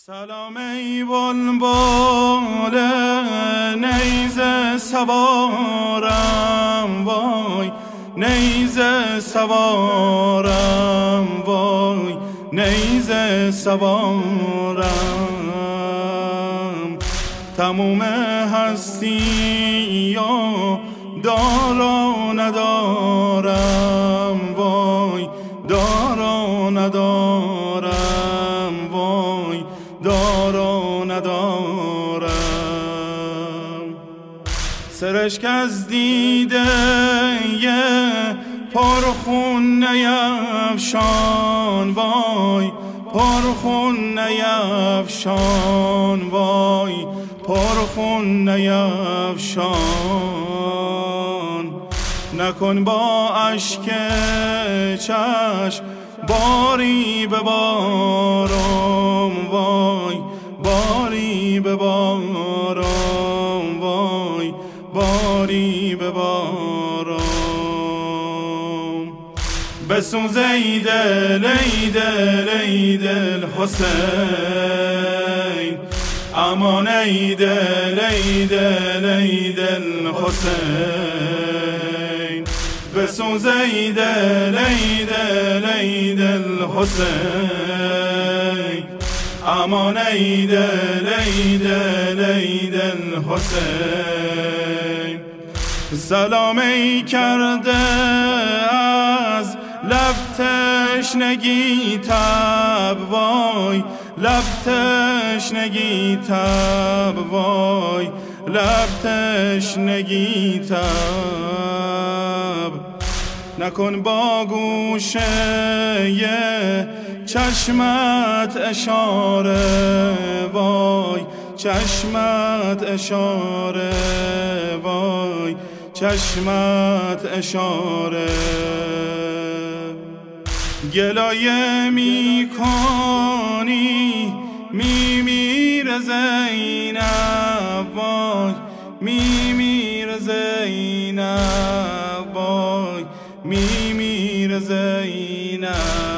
سلام ای بلبل نیزه سوارم وای، نیزه سوارم وای، نیزه سوارم. تموم هستی یا دارا ندارم وای، دارا ندارم وای، دارا ندارم. سرشک از دیده پرخون نیفشان وای، پرخون نیفشان وای، پرخون نیفشان. نکن با اشک چشم باری ببارم وای، باری ببارم وای، باری ببارم. بسوز ای دل ای دل ای دل حسین، امان ای دل ای دل ای دل حسین. بسوز ای دل ای دل ای دل حسین، امان ای دل ای دل ای دل حسین. سلام ای کرده از لب تشنگی تب وای، لب تشنگی تب وای، لب تشنگی تب. نکن با گوشه چشمت اشاره وای، چشمت اشاره وای، چشمت اشاره. گلایه می کنی میمیره زینب وای، میمیره زینب وای، میمیره زینب.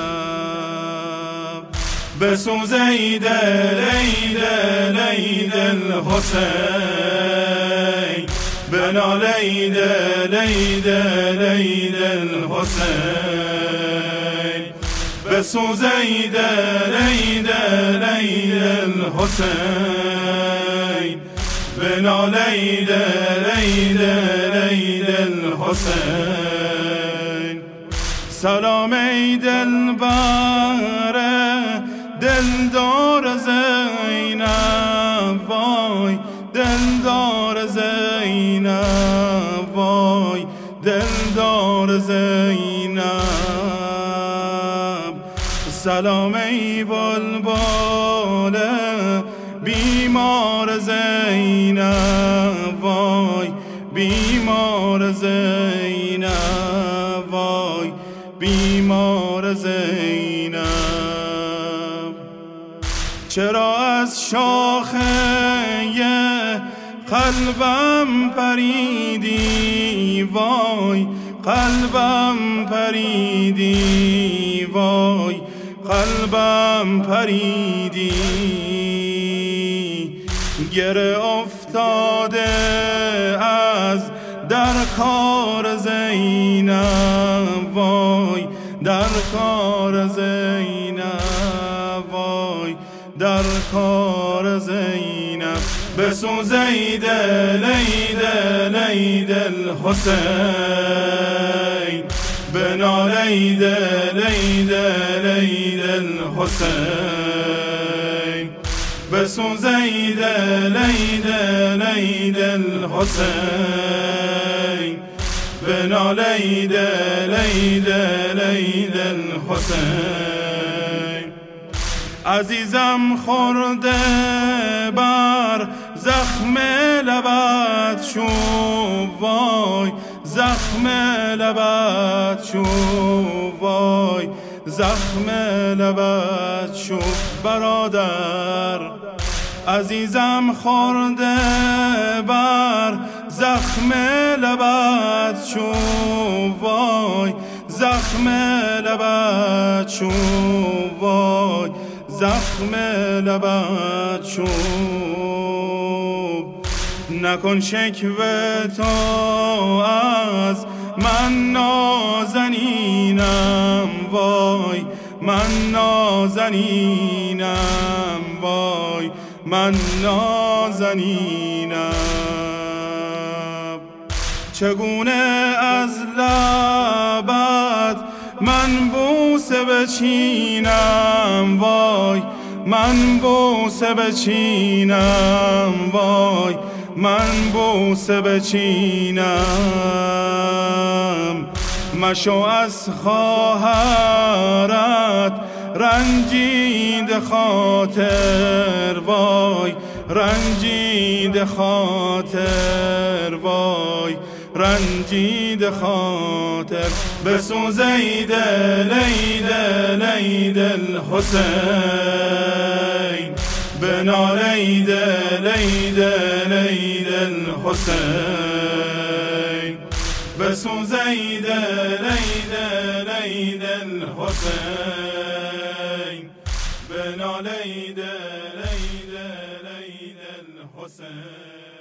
بسوز ای دل ای دل ای دل حسین، بنال ای دل ای دل ای دل حسین. بسوز ای دل ای دل ای دل حسین، بنال ای دل ای دل ای دل حسین. سلام ای دلبر دلدار زینب وای، دلدار زینب وای، دلدار زینب. سلام ای بلبل بیمار زینب وای، بیمار زینب وای، بیمار زینب. چرا از شاخه قلبم پریدی وای، قلبم پریدی وای، قلبم پریدی. گره افتاده از در کار زینب وای، در کار زینب وای، در کار زینب. بسوز ای دل ای دل ای دل حسین، بنال ای دل ای دل ای دل حسین. بسوز ای دل ای دل ای دل حسین، بنال ای دل ای دل ای دل حسین. عزیزم خورده بر زخم لبت شو وای، زخم لبت شو وای، زخم لبت شو برادر. عزیزم خورده بر زخم لبت شو وای، زخم لبت شو وای، زخم لبت چوب. نکن شکوه تا از من نازنینم، وای من نازنینم، وای من نازنینم. چگونه از لبت من بوسه بچینم، وای من بوسه بچینم، وای من بوسه بچینم. مشو از خواهرت رنجید خاطر، وای رنجید خاطر، وای رنجید خاطر. بسوز عید لید لید الحسین، بنال عید لید لید الحسین. بسوز عید لید لید الحسین، بنال عید لید لید الحسین.